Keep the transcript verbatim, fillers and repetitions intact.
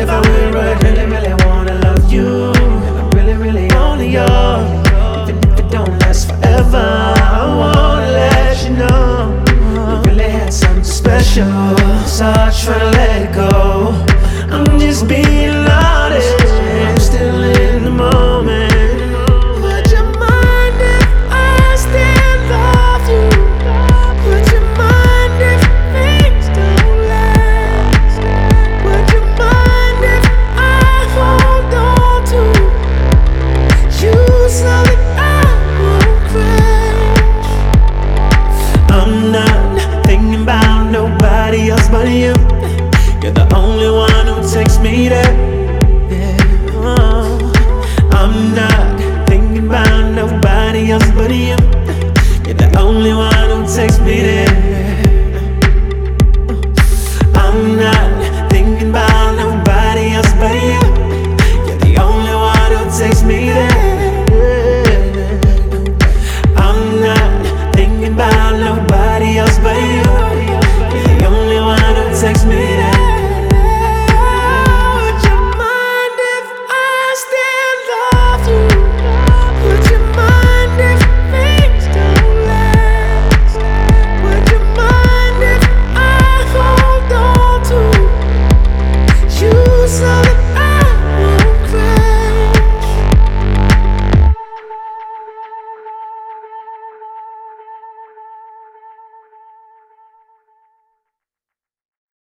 if I really, really, really wanna love you, and I'm really, really only yours. Even if it don't last forever, I wanna let you know we really had something special. So I try to let it go. I'm just being lost.